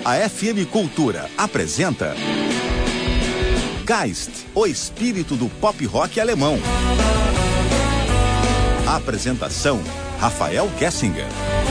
A FM Cultura apresenta Geist, o espírito do pop rock alemão. A apresentação, Rafael Gessinger.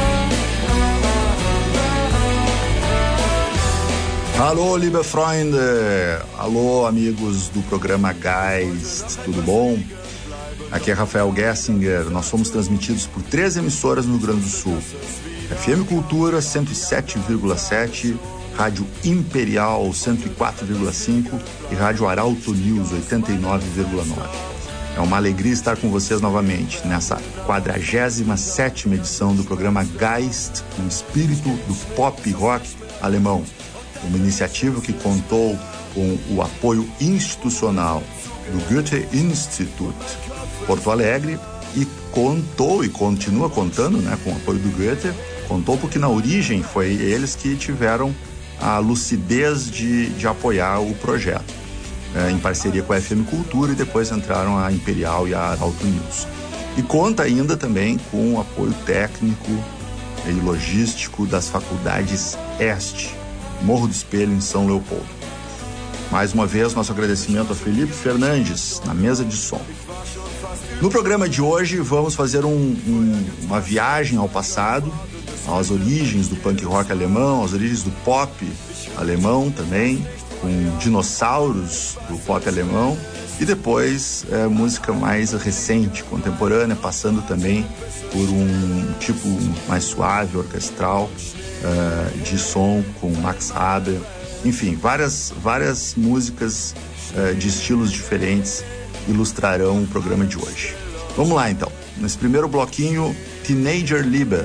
Alô, liebe Freunde! Alô, amigos do programa Geist, tudo bom? Aqui é Rafael Gessinger. Nós somos transmitidos por 3 emissoras no Rio Grande do Sul. FM Cultura 107,7, Rádio Imperial 104,5 e Rádio Arauto News 89,9. É uma alegria estar com vocês novamente nessa 47ª edição do programa Geist, o espírito do pop rock alemão. Uma iniciativa que contou com o apoio institucional do Goethe-Institut Porto Alegre e contou e continua contando, com o apoio do Goethe. Contou porque na origem foi eles que tiveram a lucidez de apoiar o projeto, em parceria com a FM Cultura, e depois entraram a Imperial e a Arauto News. E conta ainda também com o apoio técnico e logístico das faculdades Este, Morro do Espelho, em São Leopoldo. Mais uma vez, nosso agradecimento a Felipe Fernandes, na mesa de som. No programa de hoje, vamos fazer uma viagem ao passado, às origens do punk rock alemão, às origens do pop alemão também, com dinossauros do pop alemão, e depois música mais recente, contemporânea, passando também por um tipo mais suave, orquestral, de som com Max Rabe. Enfim, várias músicas de estilos diferentes ilustrarão o programa de hoje. Vamos lá, então. Nesse primeiro bloquinho, Teenager Liebe,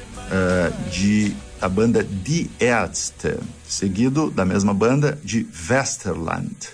da banda Die Ärzte, seguido da mesma banda de Westerland.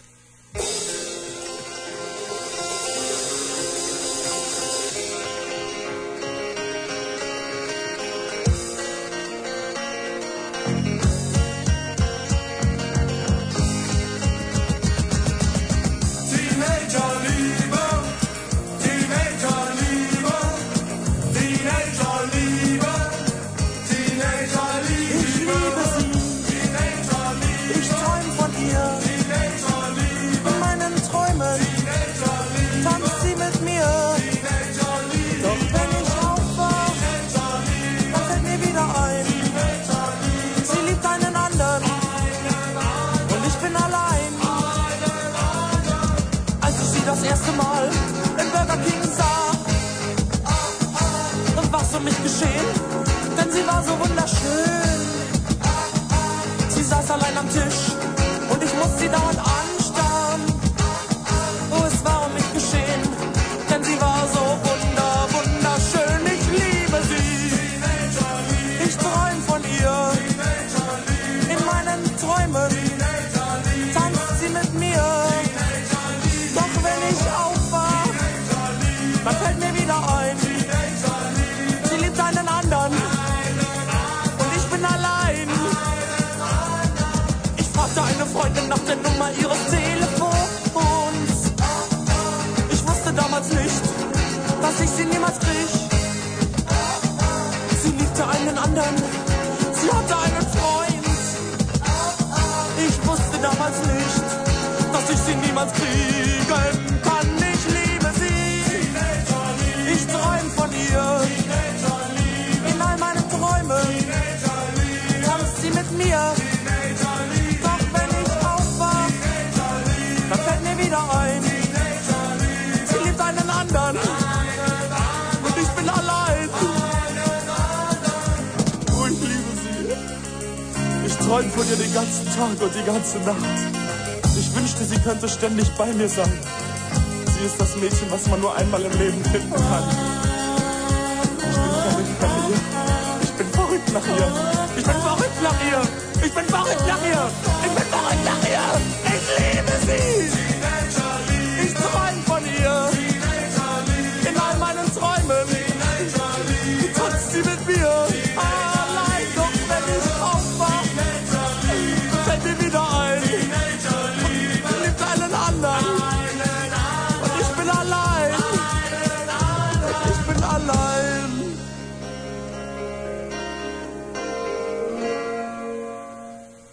Von ihr den ganzen Tag und die ganze Nacht. Ich wünschte, sie könnte ständig bei mir sein. Sie ist das Mädchen, was man nur einmal im Leben finden kann. Ich bin verrückt nach ihr. Ich bin verrückt nach ihr. Ich bin verrückt nach ihr. Ich bin verrückt nach ihr. Ich liebe sie. Ich träume von ihr. In all meinen Träumen tanzt sie mit mir. Allein, doch wenn ich aufwach, fällt mir wieder ein. Und liebt einen anderen. Und ich bin allein. Ich bin allein.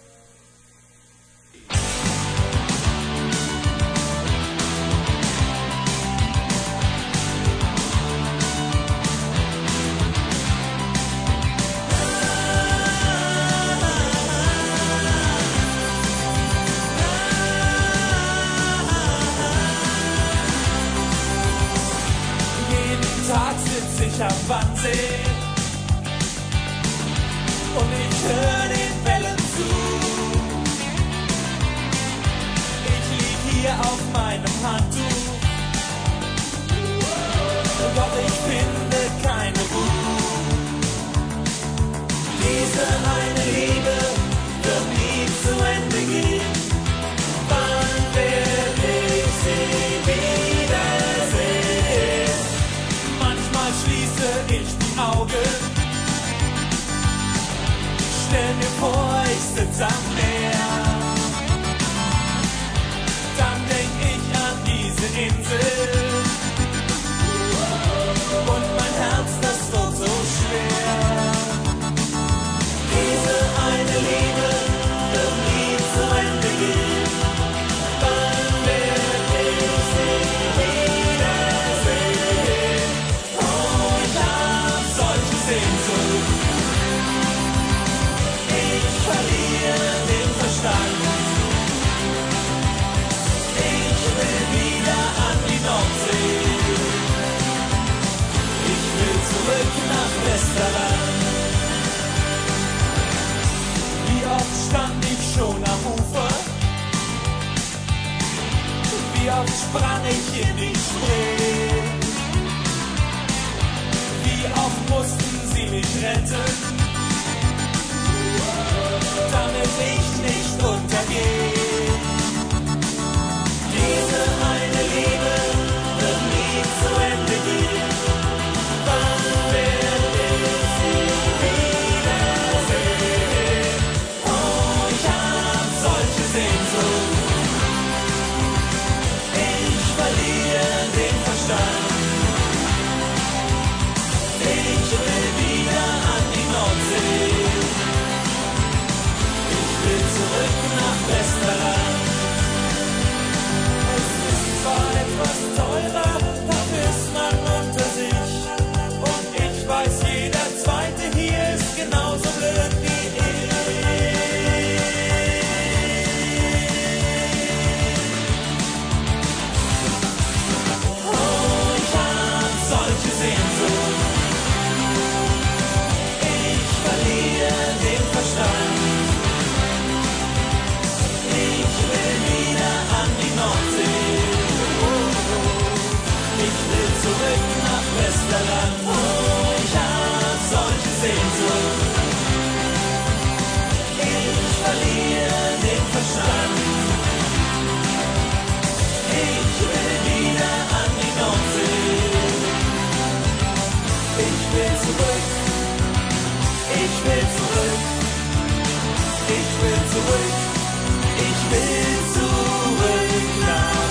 und ich höre den Wellen zu. Ich lieg hier auf meinem Handtuch, doch ich finde keine Ruhe. Diese eine Liebe wird nie zu Ende gehen. Wann werde ich sie wiedersehen? Manchmal schließe ich die Augen, stell mir vor, ich sitze am Meer. Dann denk ich an diese Insel und mein Herz, das wird so schwer. Diese eine Liebe wird nie zu Ende gehen. Wann werde ich sie wiedersehen? Oh, ich hab solche Sehnsucht. Ich verliere den Verstand. Ich will wieder an die Nordsee. Ich will zurück nach Westerland. Wie oft stand ich schon am Ufer? Wie oft sprang ich in die Spree? Wie oft mussten sie mich retten, damit ich nicht untergehe? Diese eine Liebe wird nie zu Ende gehen. Wann werde ich sie wiedersehen? Oh, ich hab solche Sehnsucht. Ich verliere den Verstand. Ich will wieder an die Nordsee. Ich will zurück nach Westerland. Es ist zwar etwas teurer, dafür ist man unter sich. Und ich weiß, jeder Zweite hier ist genauso blöd wie ich. Oh, ich hab solche Sehnsucht. Ich verliere den Verstand. Ich will wieder an die Nordsee. Ich will zurück nach Westerland. Oh, ich hab solche Sehnsucht. Ich verliere den Verstand. Ich will wieder an die Nordsee. Ich will zurück. Ich will zurück. Ich will zurück. Ich will zurück nach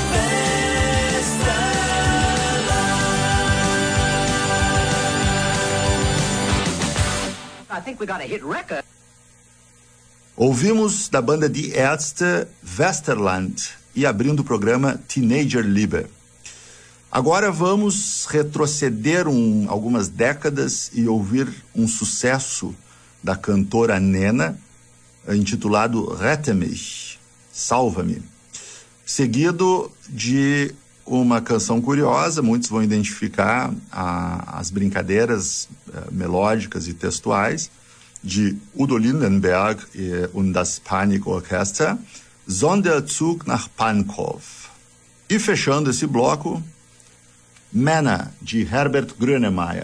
Westerland. I think we got a hit record. Ouvimos da banda Die Ärzte Westerland e abrindo o programa Teenager Liebe. Agora vamos retroceder algumas décadas e ouvir um sucesso da cantora Nena, intitulado Rette mich, Salva-me, seguido de uma canção curiosa, muitos vão identificar as brincadeiras melódicas e textuais, de Udo Lindenberg und das Panikorchester, Sonderzug nach Pankow. E fechando esse bloco, Männer, de Herbert Grönemeyer.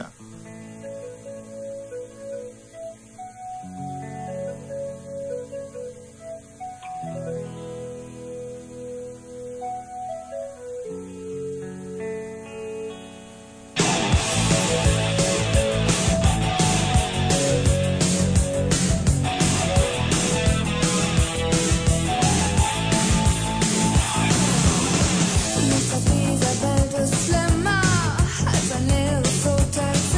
Dieser Welt ist schlimmer als ein Leeres Hotelzimmer.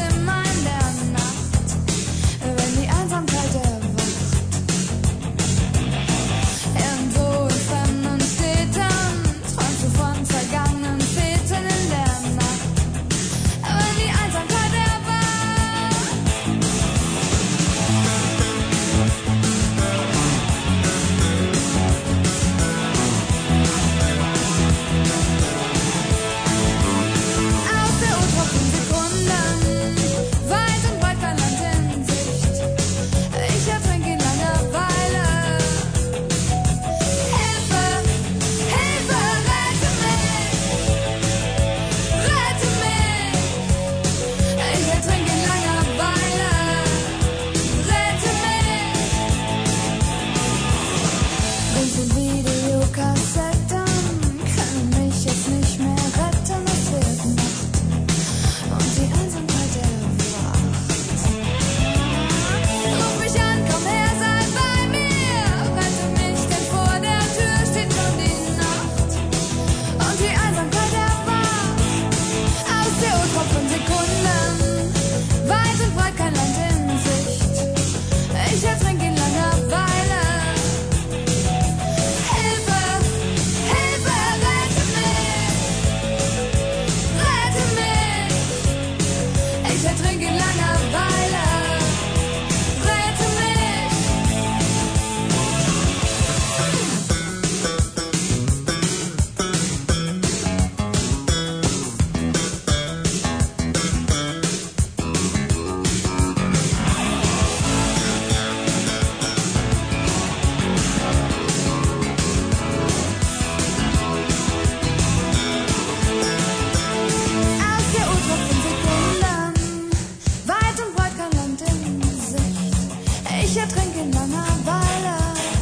Ich ertrinke in Langeweile.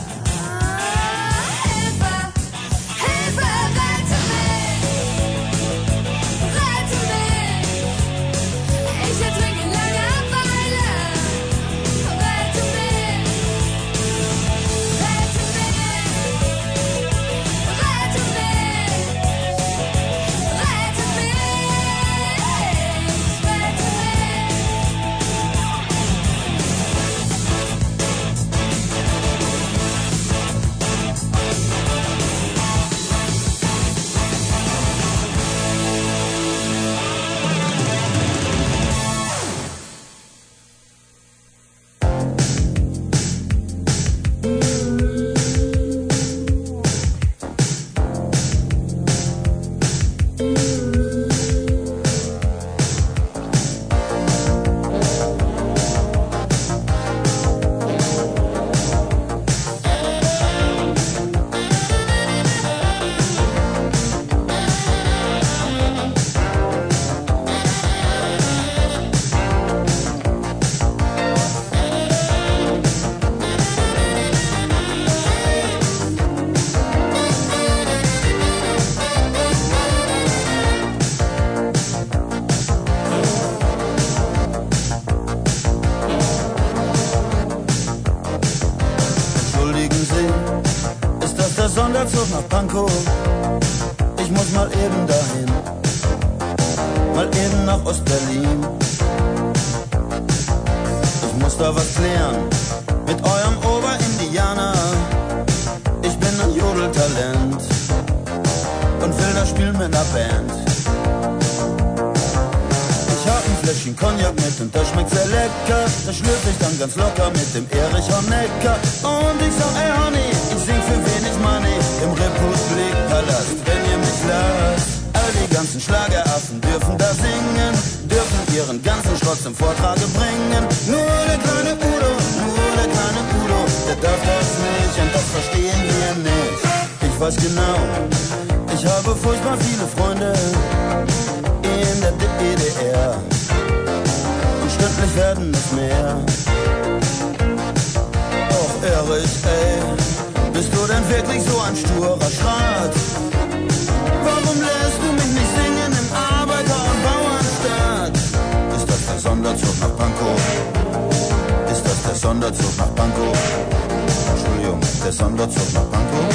Hilfe, Hilfe, rette mich. Rette mich. Ich ertrinke in Langeweile. Rette mich. Rette mich. Rette mich. Rette mich. Rette Entschuldigen Sie, ist das der Sonderzug nach Pankow? Ich muss mal eben dahin, mal eben nach Ostberlin. Ich muss da was klären mit eurem Oberindianer. Ich bin ein Jodeltalent und will da spielen mit einer Band. Ich hab ein Fläschchen Cognac mit und das schmeckt sehr lecker. Das schlürf ich dann ganz locker mit dem Erich Honecker. Und ich sag, ey Honey, ich sing für wenig Money im Republikpalast, wenn ihr mich lasst. All die ganzen Schlageraffen dürfen da singen, dürfen ihren ganzen Schrott zum Vortrage bringen. Nur der kleine Udo, der darf das nicht und das verstehen wir nicht. Ich weiß genau, ich habe furchtbar viele Freunde in der DDR und stündlich werden es mehr. Och Erich, ey, bist du denn wirklich so ein sturer Schrat? Warum lässt du mich nicht singen im Arbeiter- und Bauernstaat? Ist das der Sonderzug nach Pankow? Ist das der Sonderzug nach Pankow? Entschuldigung, der Sonderzug nach Pankow?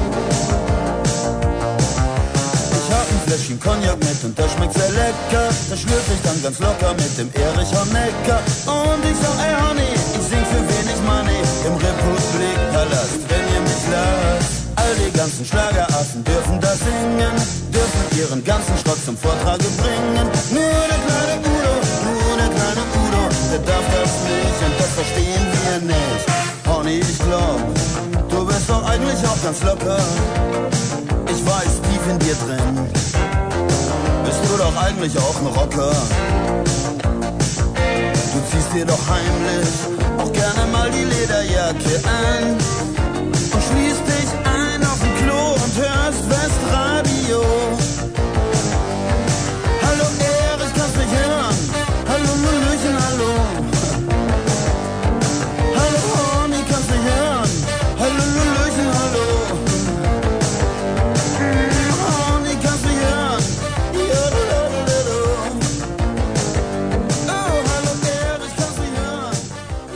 Ich hab ein Fläschchen Cognac mit und das schmeckt sehr lecker. Das schlürf ich dann ganz locker mit dem Erich Honecker. Und ich sag, ey Honey, ich sing für wenig Money im Republikpalast, wenn ihr mich lasst. All die ganzen Schlageraffen dürfen da singen, dürfen ihren ganzen Schrott zum Vortrage bringen. Nur der kleine Udo, der darf das nicht und das verstehen wir nicht. Honey, ich glaub, du bist doch eigentlich auch ganz locker. Ich weiß, tief in dir drin bist du doch eigentlich auch ein Rocker. Du ziehst dir doch heimlich auch gerne mal die Lederjacke an und schließt dich ein auf dem Klo und hörst Westradio. Hallo Erich, kannst mich hören? Hallo Lulluchen, hallo. Hallo Honey, kannst mich hören? Hallo Lulluchen, hallo. Honey, kannst mich hören? Oh, hallo Erich, kannst mich hören?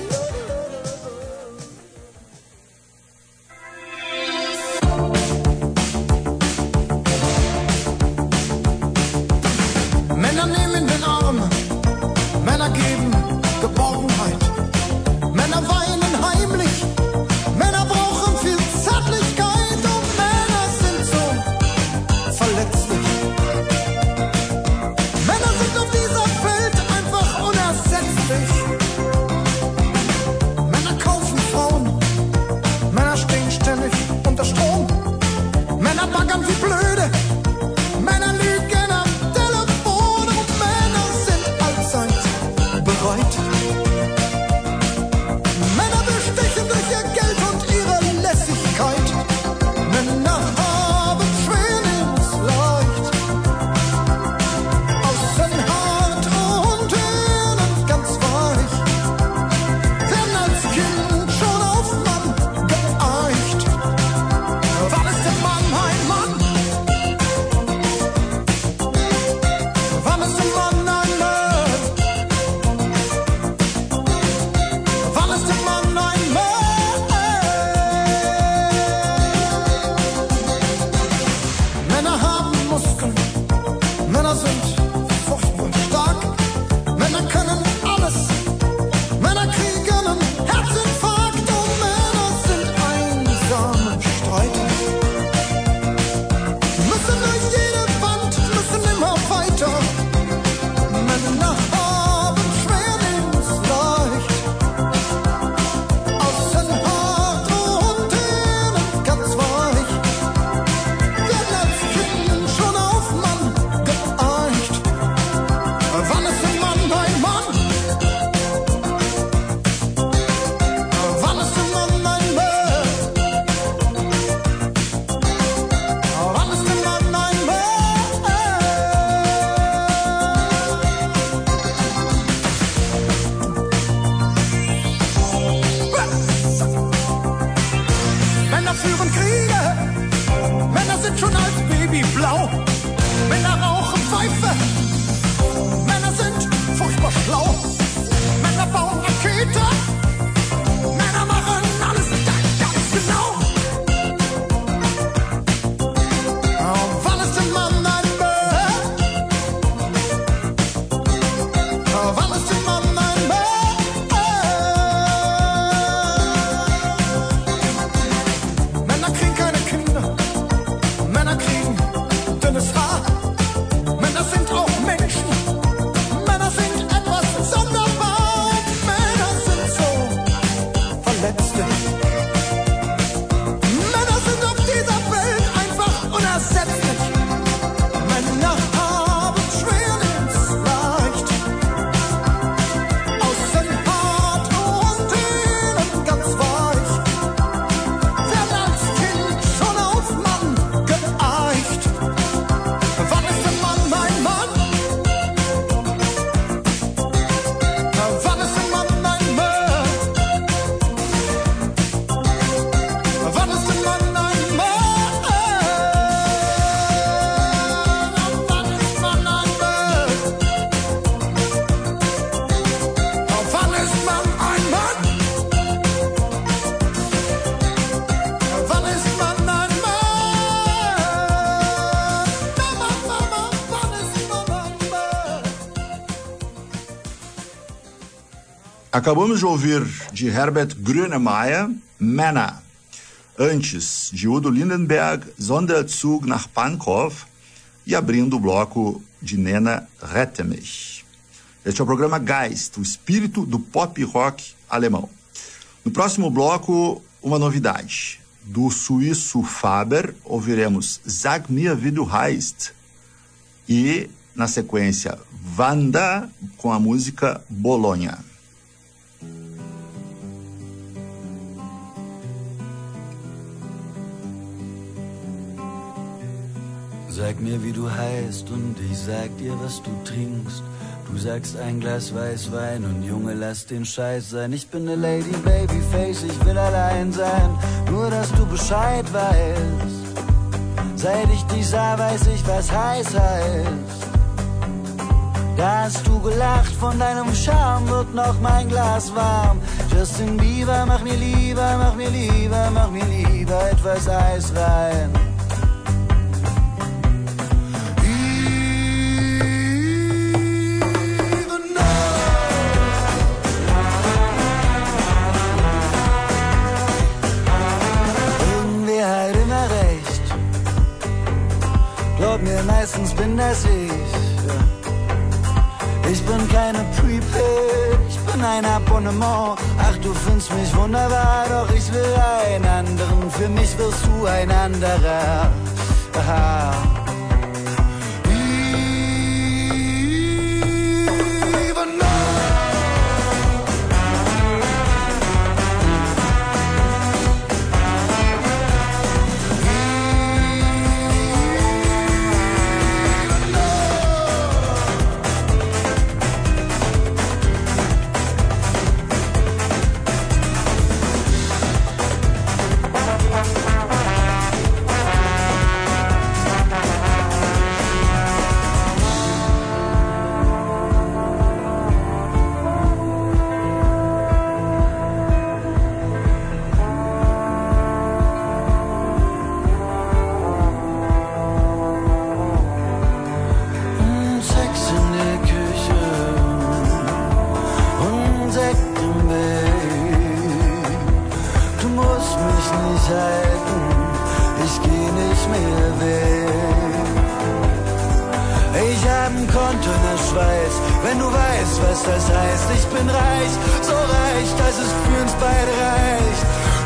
Acabamos de ouvir de Herbert Grönemeyer, Männer. Antes, de Udo Lindenberg, Sonderzug nach Pankow. E abrindo o bloco de Nena, Rette mich. Este é o programa Geist, o espírito do pop rock alemão. No próximo bloco, uma novidade. Do suíço Faber, ouviremos Sag mir wie du heißt. E, na sequência, Wanda, com a música Bologna. Sag mir, wie du heißt und ich sag dir, was du trinkst. Du sagst ein Glas Weißwein und Junge, lass den Scheiß sein. Ich bin ne Lady Babyface, ich will allein sein, nur dass du Bescheid weißt. Seit ich dich sah, weiß ich, was heiß heißt. Da hast du gelacht, von deinem Charme wird noch mein Glas warm. Justin Bieber, mach mir lieber, mach mir lieber, mach mir lieber etwas Eis rein. Glaub mir, meistens bin das ich. Ich bin keine Prepaid, ich bin ein Abonnement. Ach, du findest mich wunderbar, doch ich will einen anderen. Für mich wirst du ein anderer. Aha. Wenn du weißt, was das heißt, ich bin reich, so reich, dass es für uns beide reicht.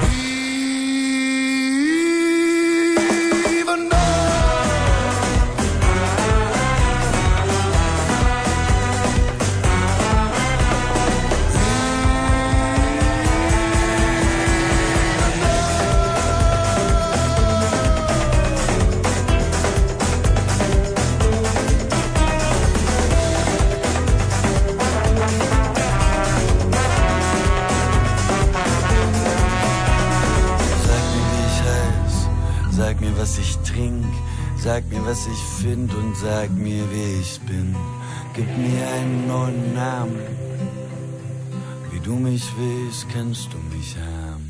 Was ich trink, sag mir, was ich find und sag mir, wie ich bin. Gib mir einen neuen Namen, wie du mich willst, kannst du mich haben.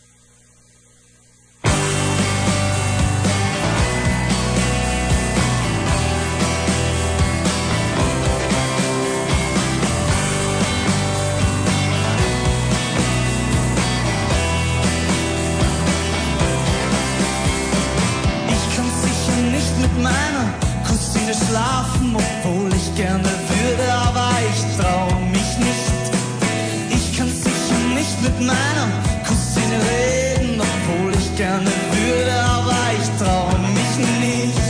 Schlafen, obwohl ich gerne würde, aber ich trau mich nicht. Ich kann sicher nicht mit meiner Cousine reden, obwohl ich gerne würde, aber ich trau mich nicht.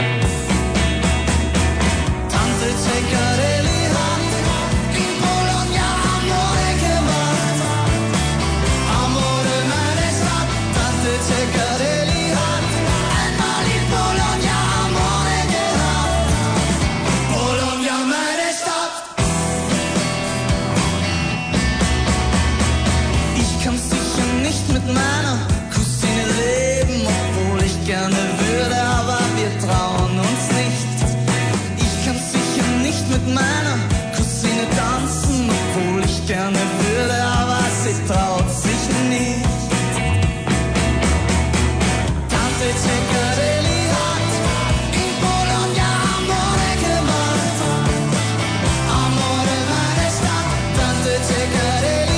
Tante Ceccarelli hat in Bologna Amore gemacht. Amore meine Stadt, Tante Ceccarelli hat einmal in Bologna Amore gehabt. Bologna meine Stadt. Ich kann sicher nicht mit meiner Cousine leben, obwohl ich gerne würde, aber wir trauen uns nicht. Ich kann sicher nicht mit meiner Cousine tanzen, obwohl ich gerne würde, aber sie traut sich nicht. Tante Ceccarelli hat in Bologna Amore gemacht. Amore meine Stadt, Tante Ceccarelli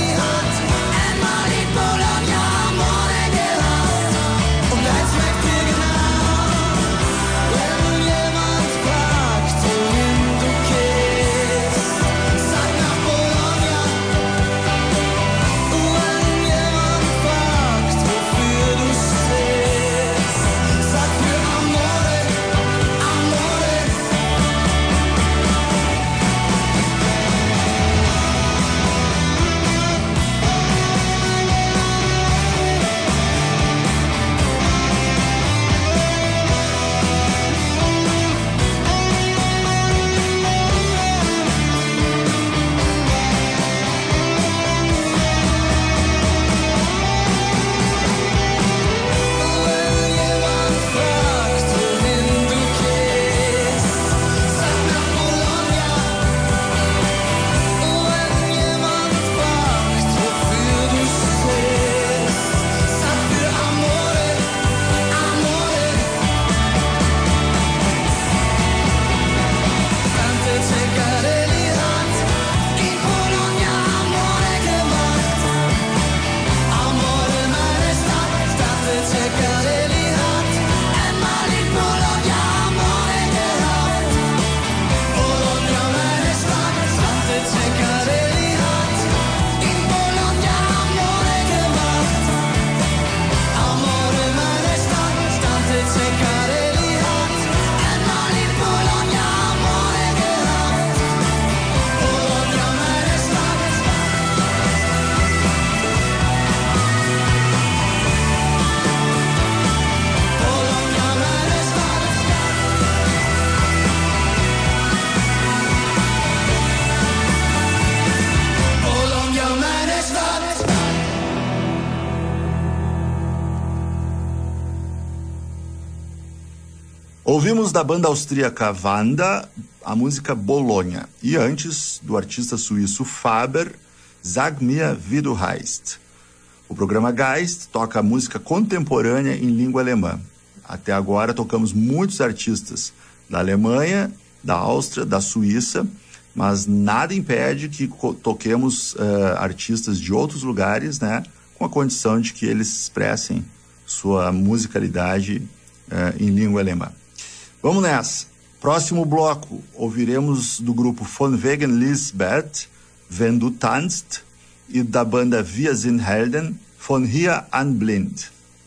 Ouvimos da banda austríaca Wanda a música Bologna e antes do artista suíço Faber, Sag mir, wie du heißt. O programa Geist toca música contemporânea em língua alemã. Até agora tocamos muitos artistas da Alemanha, da Áustria, da Suíça, mas nada impede que toquemos artistas de outros lugares, né, com a condição de que eles expressem sua musicalidade em língua alemã. Vamos nessa. Próximo bloco, ouviremos do grupo Von Wegen Lisbeth, Wenn du tanzt, e da banda Wir sind Helden, Von hier an blind.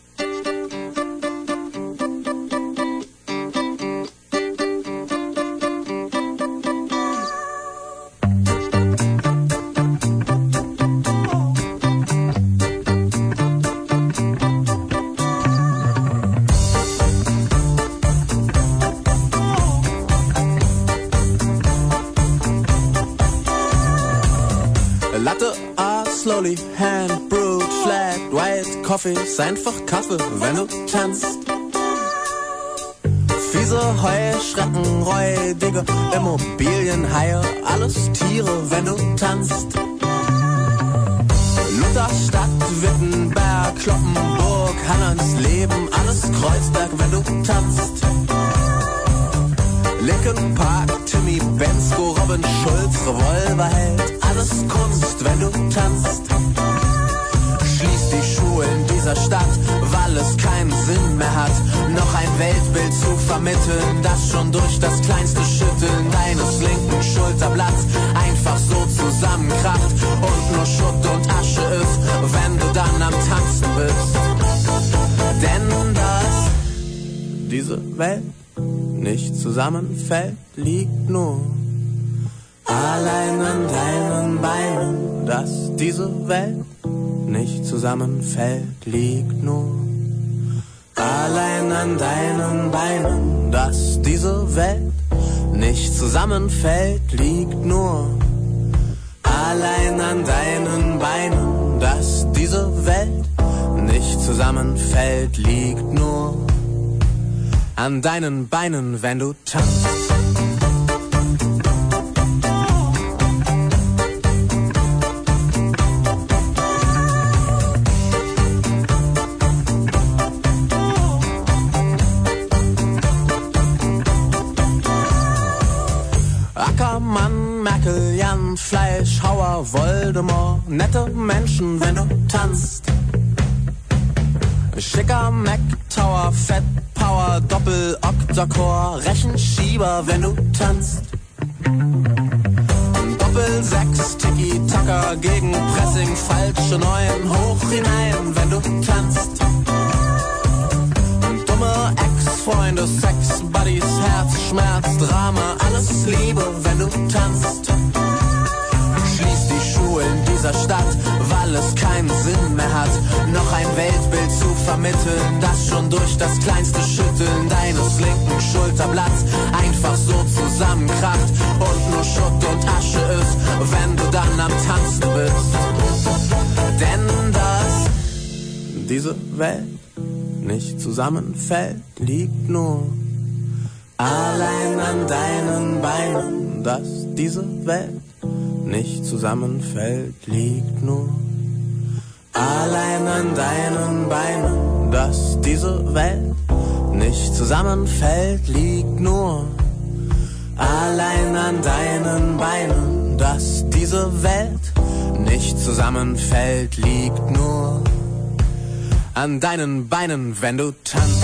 Slowly, hand brewed, flat, white coffee, ist einfach Kaffee, wenn du tanzt. Fiese Heuschrecken, räudige Immobilienhaie, alles Tiere, wenn du tanzt. Lutherstadt, Wittenberg, Kloppenburg, Hannersleben, alles Kreuzberg, wenn du tanzt. Linkin Park, Timmy Bensko, Robin Schulz, Revolverheld, alles Kunst, wenn du tanzt. Schließ die Schulen dieser Stadt, weil es keinen Sinn mehr hat, noch ein Weltbild zu vermitteln, das schon durch das kleinste Schütteln deines linken Schulterblatts einfach so zusammenkracht und nur Schutt und Asche ist, wenn du dann am Tanzen bist. Denn dass diese Welt nicht zusammenfällt, liegt nur allein an deinen Beinen. Dass diese Welt nicht zusammenfällt, liegt nur allein an deinen Beinen. Dass diese Welt nicht zusammenfällt, liegt nur allein an deinen Beinen. Dass diese Welt nicht zusammenfällt, liegt nur an deinen Beinen, wenn du tanzt. Ackermann, Merkel, Jan, Fleischhauer, Voldemort, nette Menschen, wenn du tanzt. Schicker Mac Tower, Fett Power, Doppel Octacore, Rechenschieber, wenn du tanzt. Doppel 6 Tiki Taka gegen Pressing, falsche 9 hoch hinein, wenn du tanzt. Dumme Ex-Freunde, Sex Buddies, Herz, Schmerz, Drama, alles Liebe, wenn du tanzt. Schließ die Schulen dieser Stadt, weil es keinen Sinn mehr hat, noch ein Weltbild zu vermitteln, das schon durch das kleinste Schütteln deines linken Schulterblatts einfach so zusammenkracht und nur Schutt und Asche ist, wenn du dann am Tanzen bist. Denn dass diese Welt nicht zusammenfällt, liegt nur allein an deinen Beinen. Dass diese Welt nicht zusammenfällt, liegt nur allein an deinen Beinen. Dass diese Welt nicht zusammenfällt, liegt nur allein an deinen Beinen. Dass diese Welt nicht zusammenfällt, liegt nur an deinen Beinen, wenn du tanzt.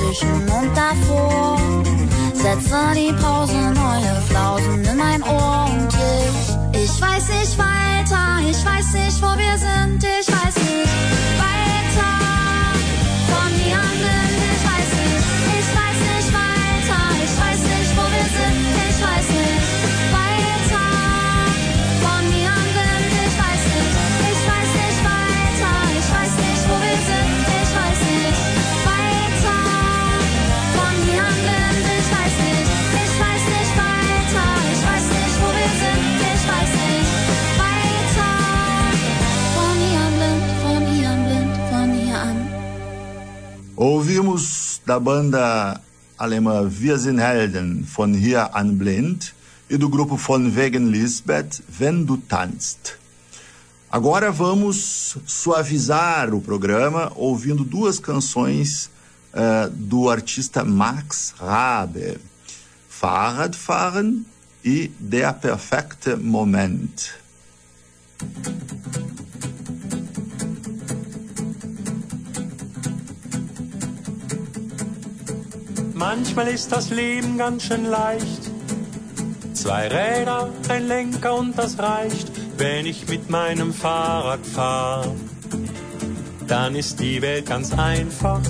dazwischen und davor. Setze die Pause, neue Flausen in mein Ohr und ich weiß nicht weiter, ich weiß nicht, wo wir sind, ich weiß nicht weiter, von hier an blind, ich weiß nicht weiter, ich weiß nicht, wo wir sind, ich weiß nicht weiter, von hier an blind, ich weiß nicht weiter, ich weiß nicht, wo wir sind, ich weiß nicht weiter, von hier an blind, ich weiß nicht weiter, ich weiß nicht, wo wir sind, ich weiß nicht weiter, von hier an blind, von hier an blind, von hier an. Ouvimos da banda alemã Wir sind Helden, von Hier an Blind, e do grupo Von Wegen Lisbeth, Wenn du tanzt. Agora vamos suavizar o programa ouvindo duas canções do artista Max Rabe, Fahrradfahren e Der perfekte Moment. Manchmal ist das Leben ganz schön leicht. 2 Räder, ein Lenker und das reicht. Wenn ich mit meinem Fahrrad fahre, dann ist die Welt ganz einfach.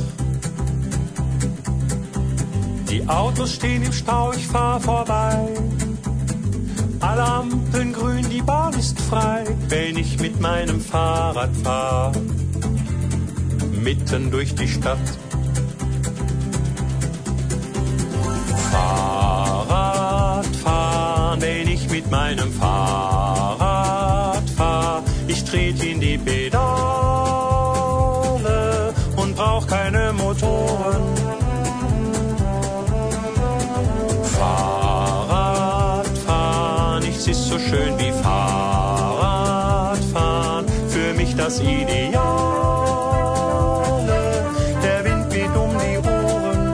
Die Autos stehen im Stau, ich fahr vorbei. Alle Ampeln grün, die Bahn ist frei. Wenn ich mit meinem Fahrrad fahr, mitten durch die Stadt. Fahrradfahren, wenn ich mit meinem Fahrrad fahr. Ich trete in die Pedale und brauch keine Motoren. Fahrradfahren, nichts ist so schön wie Fahrradfahren. Für mich das Ideale. Der Wind weht um die Ohren.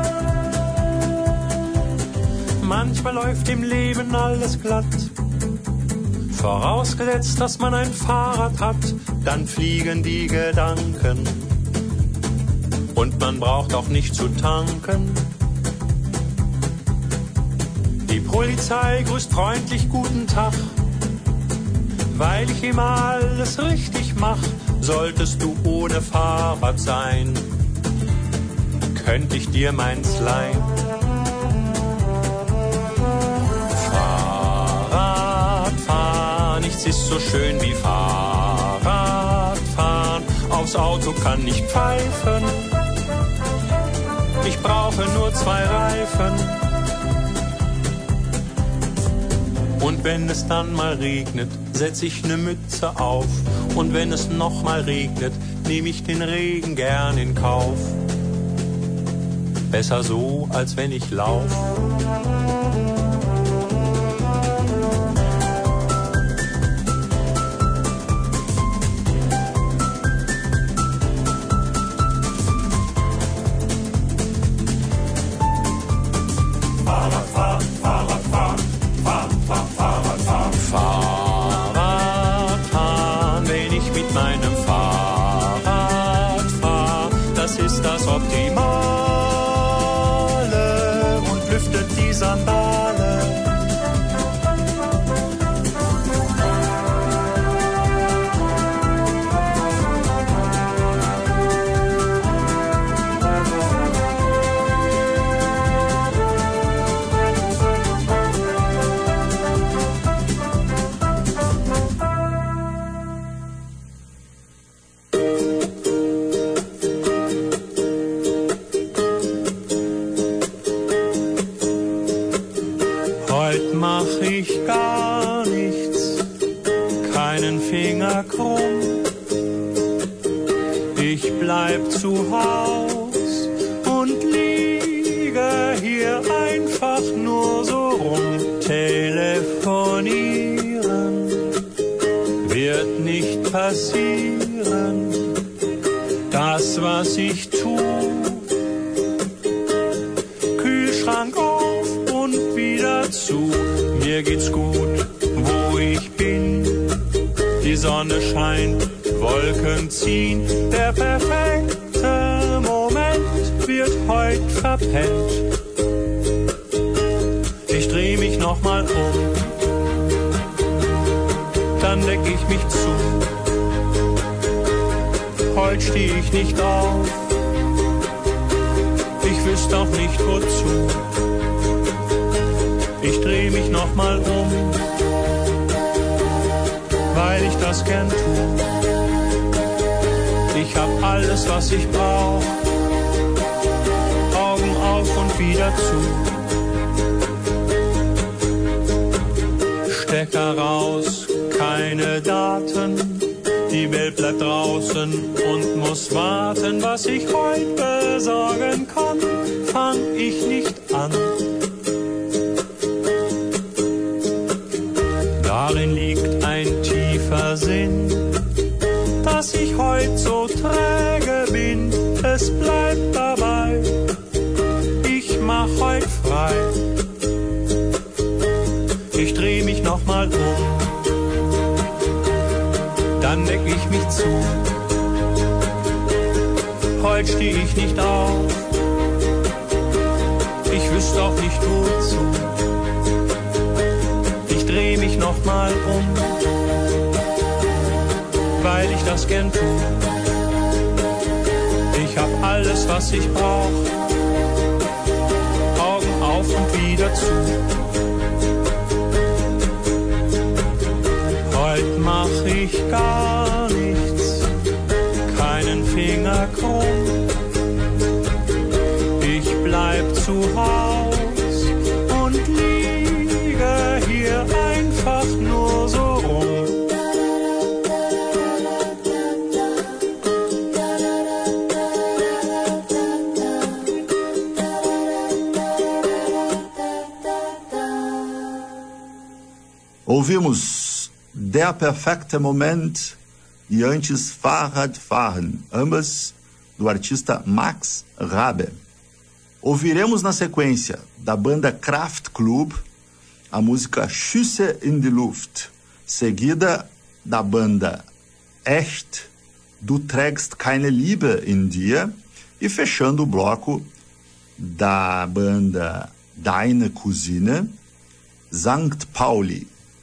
Manchmal läuft im Leben alles glatt. Vorausgesetzt, dass man ein Fahrrad hat, dann fliegen die Gedanken. Und man braucht auch nicht zu tanken. Die Polizei grüßt freundlich guten Tag. Weil ich immer alles richtig mach, solltest du ohne Fahrrad sein. Könnte ich dir meins leihen? Fahrradfahren, nichts ist so schön wie Fahrradfahren. Aufs Auto kann ich pfeifen. Ich brauche nur 2 Reifen. Und wenn es dann mal regnet, setz ich ne Mütze auf. Und wenn es noch mal regnet, nehme ich den Regen gern in Kauf. Besser so, als wenn ich lauf. Fahrradfahren, wenn ich mit meinem Fahrrad fahr, das ist das Optimale und lüftet die Sandale. Heut mach ich gar nichts, keinen Finger krumm. Ich bleib zu Haus und liege hier einfach nur so rum. Telefonieren wird nicht passieren. Das, was ich tu, Kühlschrank auf und wieder zu. Mir geht's gut, wo ich bin. Die Sonne scheint, Wolken ziehen. Der perfekte Moment wird heut verpennt. Ich dreh mich nochmal um, dann deck ich mich zu. Heut steh ich nicht auf, ich wüsste auch nicht wozu. Ich dreh mich nochmal um, weil ich das gern tu. Ich hab alles, was ich brauch, Augen auf und wieder zu. Stecker raus, keine Daten, die Welt bleibt draußen und muss warten. Was ich heute besorgen kann, fang ich nicht an. Darin liegt ein tiefer Sinn, dass ich heut so träge bin. Es bleibt dabei, ich mach heut frei. Ich dreh mich nochmal um, dann deck ich mich zu. Heut steh ich nicht auf, ich wüsste auch nicht wozu. Ich dreh mich nochmal um, weil ich das gern tu. Ich hab alles, was ich brauch, Augen auf und wieder zu. Heut mach ich gar nichts, keinen Finger krumm. Ich bleib zu Haus und liege hier einfach nur so rum. Ouvimos Der Perfekte Moment e antes Fahrradfahren, ambas do artista Max Rabe. Ouviremos na sequência da banda Kraftklub a música Schüsse in die Luft, seguida da banda Echt, Du trägst keine Liebe in dir, e fechando o bloco da banda Deine Cousine, St. Pauli.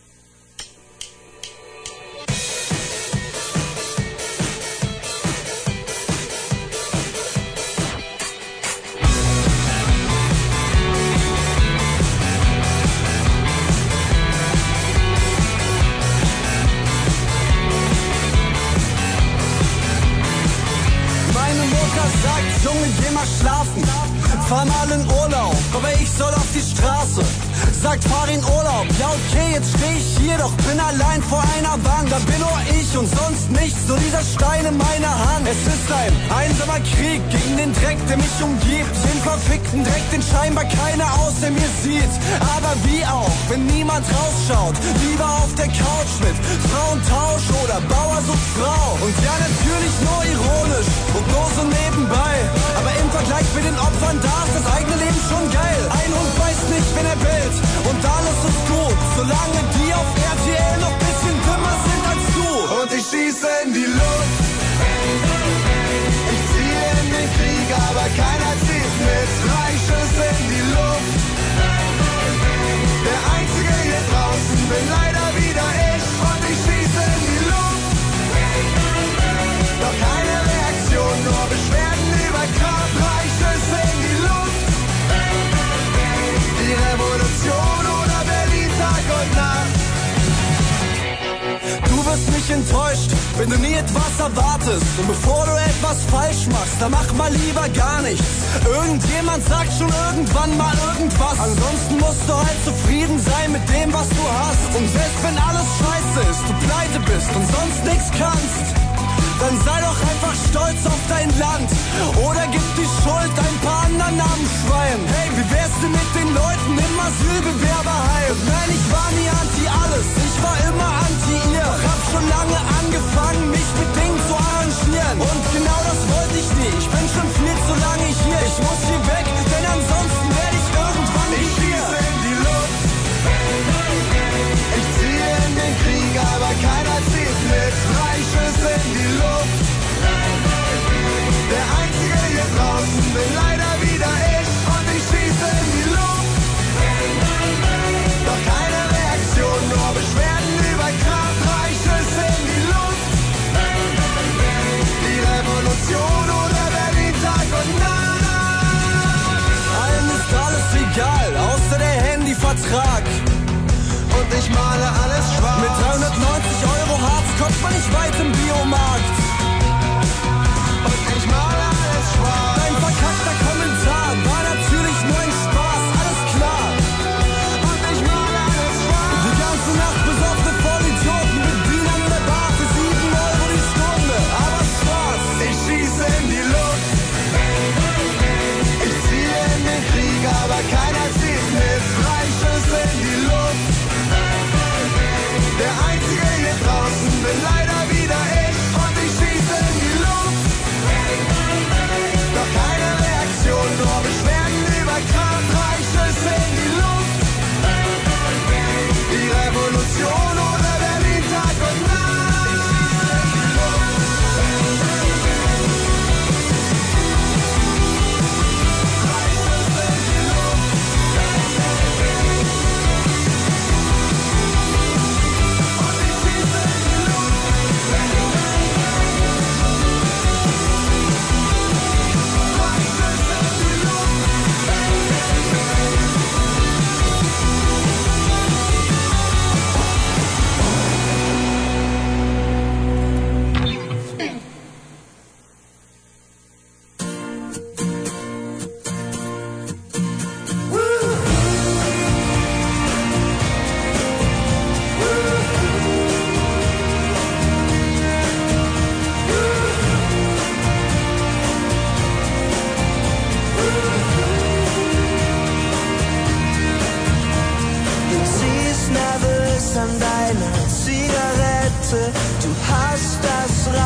Fahr mal in Urlaub, aber ich soll auf die Straße. Sagt, fahr in Urlaub, ja okay, jetzt steh ich hier, doch bin allein vor einer Wand. Da bin nur ich und sonst nichts, nur dieser Stein in meiner Hand. Es ist ein einsamer Krieg gegen den Dreck, der mich umgibt. Den verfickten Dreck, den scheinbar keiner außer mir sieht. Aber wie auch, wenn niemand rausschaut, lieber auf der Couch mit Frauentausch oder Bauer sucht Frau. Und ja, natürlich nur ironisch und nur so nebenbei. Aber im Vergleich mit den Opfern da ist das eigene Leben schon geil. Ein Hund weiß nicht, wenn er bellt und alles ist gut, solange die auf RTL noch bisschen dümmer sind als du. Und ich schieße in die Luft, ich ziehe in den Krieg, aber keiner zieht mit. 3 Schüsse in die Luft, der Einzige hier draußen bin leider wieder ich. Und ich schieße in die Luft, doch keine Reaktion, nur Beschwerden über Kraft. 3 Schüsse in die Luft, die Revolution oder Berlin Tag und Nacht. Du wirst nicht enttäuscht, wenn du nie etwas erwartest. Und bevor du etwas falsch machst, dann mach mal lieber gar nichts. Irgendjemand sagt schon irgendwann mal irgendwas. Ansonsten musst du halt zufrieden sein mit dem, was du hast. Und selbst wenn alles scheiße ist, du pleite bist und sonst nichts kannst, dann sei doch einfach stolz auf dein Land. Oder gib die Schuld ein paar anderen Namensschweinen. Hey, wie wär's denn mit den Leuten im Asylbewerberheim? Und nein, ich war nie anti-alles, ich war immer anti-ihr. Doch hab schon lange angefangen, mich mit Dingen zu arrangieren. Und genau das wollte ich nie, ich bin schon viel zu lange hier. Ich muss hier weg, denn ansonsten werde ich irgendwann nicht hier. Ich schieße in die Luft, ich ziehe in den Krieg, aber keiner zieht mit. 3 Schüsse in die Luft, der Einzige hier draußen bin leider wieder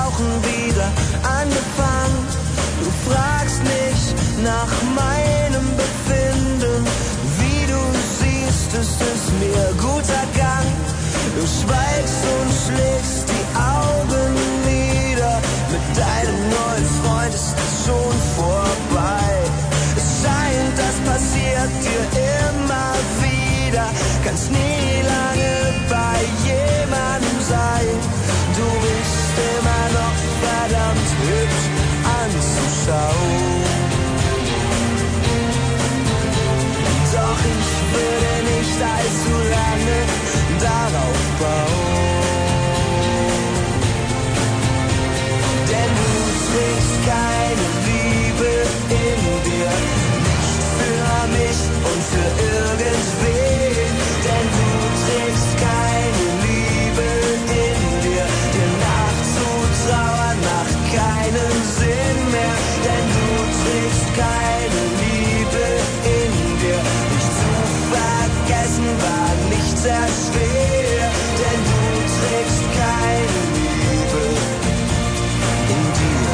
Rauchen wieder angefangen. Du fragst mich nach meinem Befinden. Wie du siehst, ist es mir guter Gang. Du schweigst und schlägst die Augen nieder. Mit deinem neuen Freund ist es schon vorbei. Es scheint, das passiert dir immer wieder. Kannst nie lange bei jemandem sein. Du bist immer noch verdammt hübsch anzuschauen. Doch ich würde nicht allzu lange darauf bauen. Denn du trägst keine Liebe in dir, nicht für mich und für irgendwen. Denn du trägst keine Liebe in dir, dir nachzutrauern macht keinen Sinn mehr. Denn du trägst keine Liebe in dir, dich zu vergessen war nicht sehr schwer. Denn du trägst keine Liebe in dir.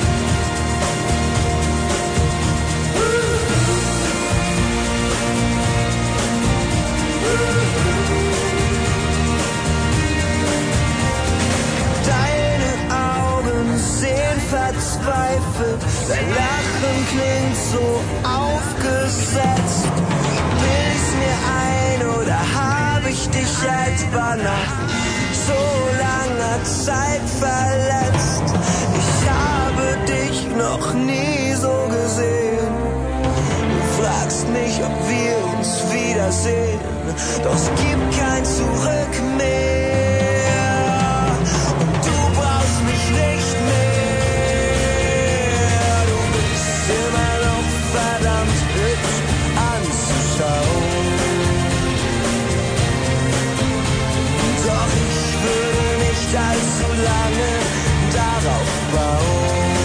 Deine Augen sehen verzweifelt, dein Lachen klingt so aufgesetzt. Bild ich's mir ein oder hab ich dich etwa nach so langer Zeit verletzt? Ich habe dich noch nie so gesehen. Du fragst mich, ob wir uns wiedersehen, doch es gibt kein Zurück mehr. Und du brauchst mich nicht mehr. Du bist immer noch verdammt hübsch anzuschauen. Doch ich würde nicht allzu lange darauf bauen.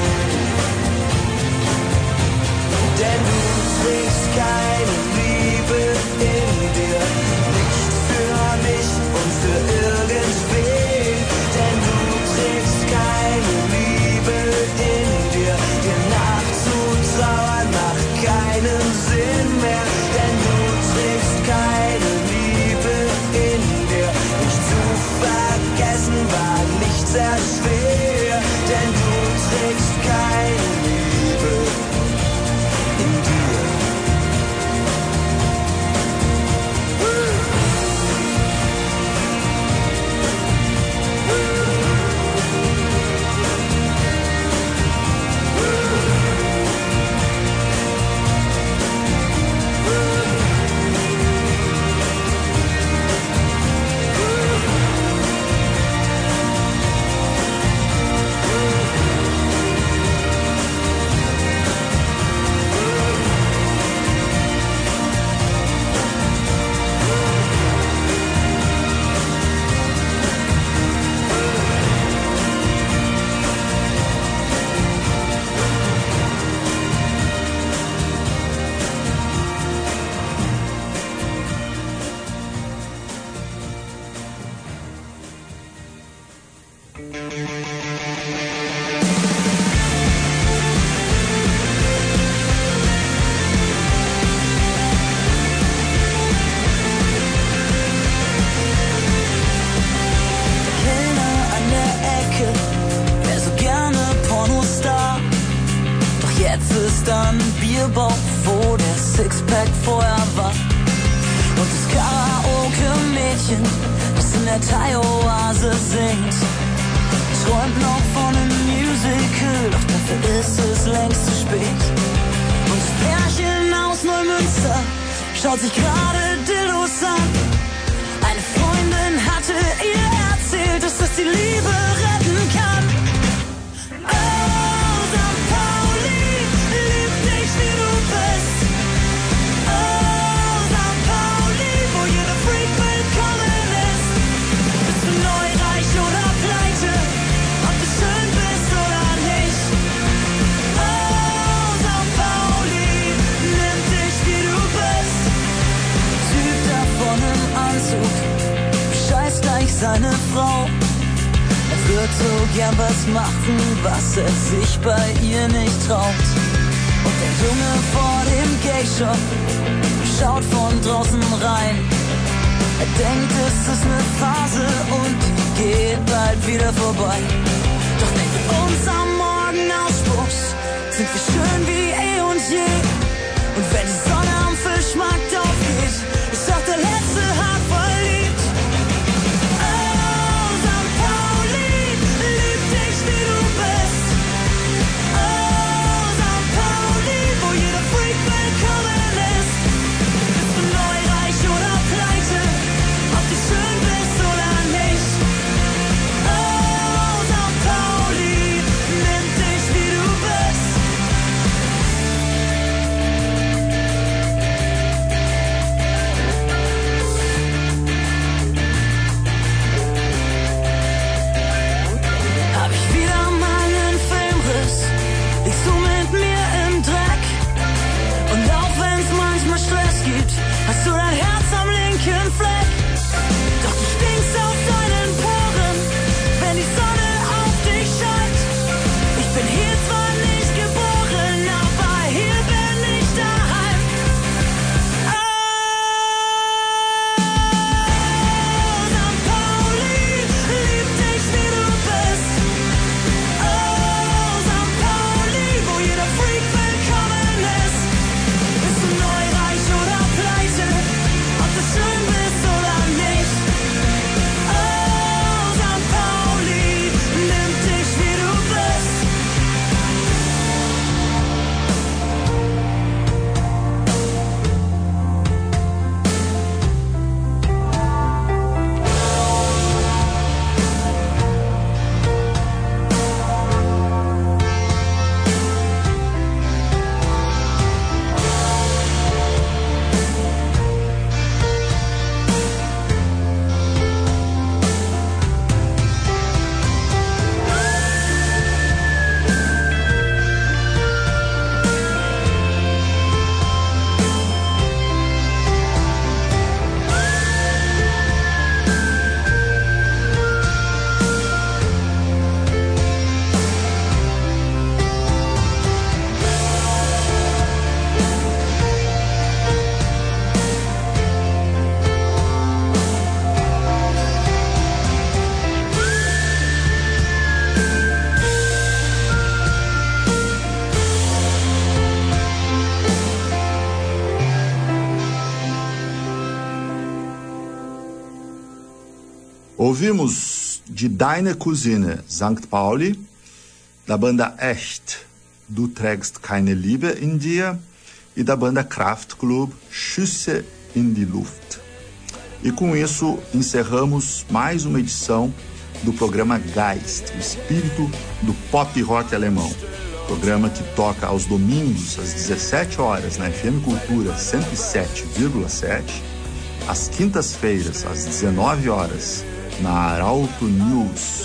Denn du trägst keine Liebe in dir, nicht für mich und für irgendwen. Denn du trägst keine Liebe in dir, dir nachzutrauern macht keinen Sinn mehr. Denn du trägst keine Liebe in dir, dich zu vergessen war nicht sehr schwer. Denn du trägst keine Liebe in dir. ist ein Bierbauch, wo der Sixpack vorher war. Und das Karaoke-Mädchen, das in der Thai-Oase singt, träumt noch von einem Musical, doch dafür ist es längst zu spät. Und das Pärchen aus Neumünster schaut sich gerade Dildos an. Eine Freundin hatte ihr erzählt, dass das die Liebe retten kann. Oh, St. Pauli, lieb dich wie du bist. Oh, St. Pauli, wo jeder Freak willkommen ist. Bist du neu, reich oder pleite, ob du schön bist oder nicht. Oh, St. Pauli, nimm dich wie du bist. Typ davon im Anzug, scheißt gleich seine Frau. Er würde so gern was machen, was er sich bei ihr nicht traut. Und der Junge vor dem Gay-Shop schaut von draußen rein. Er denkt, es ist eine Phase und geht bald wieder vorbei. Doch mit unserem Morgenausbruch sind wir schön wie eh und je. Und wenn die Sonne am Fischmarkt aufgeht, ist auch der letzte hart verliebt. Oh, St. Pauli, lieb dich wie du bist. Oh, St. Pauli, wo jeder Freak willkommen ist. Bist du neu, reich oder pleite, ob du schön bist oder nicht. Oh, St. Pauli, nimm dich wie du bist. Hab ich wieder mal einen Filmriss, liegst du mit mir im Dreck. Und auch wenn's manchmal Stress gibt, hast du dein Herz am linken Fleck. Doch du stinkst auf deinen Poren, wenn die Sonne auf dich scheint. Ich bin hier zwar nicht geboren, aber hier bin ich daheim. Oh, St. Pauli, lieb dich wie du bist. Oh, St. Pauli, wo jeder Freak willkommen ist. Bist du neu, reich oder pleite, ob du schön bist oder nicht. Oh, St. Pauli, nimm dich wie du bist. Ouvimos de Deine Cousine, St. Pauli, da banda Echt, Du trägst keine Liebe in dir, e da banda Kraftklub, Schüsse in die Luft. E com isso encerramos mais uma edição do programa Geist, o espírito do pop rock alemão. Programa que toca aos domingos às 17 horas na FM Cultura 107,7, às quintas-feiras às 19 horas na Arauto News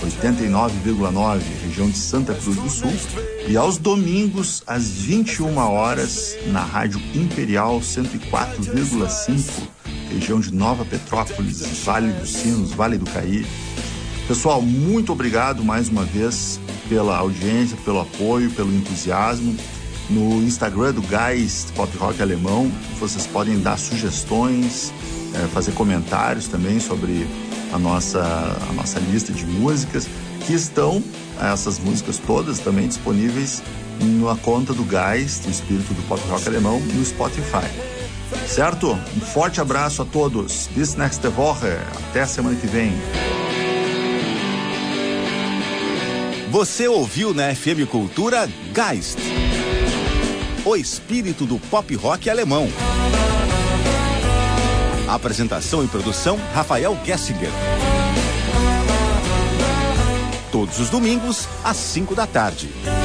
89,9, região de Santa Cruz do Sul, e aos domingos às 21 horas na Rádio Imperial 104,5, região de Nova Petrópolis, Vale dos Sinos, Vale do Caí. Pessoal, muito obrigado mais uma vez pela audiência, pelo apoio, pelo entusiasmo. No Instagram do Geist Pop Rock Alemão, vocês podem dar sugestões, fazer comentários também sobre a nossa lista de músicas, que estão, essas músicas todas também disponíveis na conta do Geist, o espírito do pop rock alemão, no Spotify. Certo? Um forte abraço a todos. Bis nächste Woche. Até a semana que vem. Você ouviu na FM Cultura Geist, o espírito do pop rock alemão. Apresentação e produção, Rafael Gessinger. Todos os domingos, às 5 da tarde.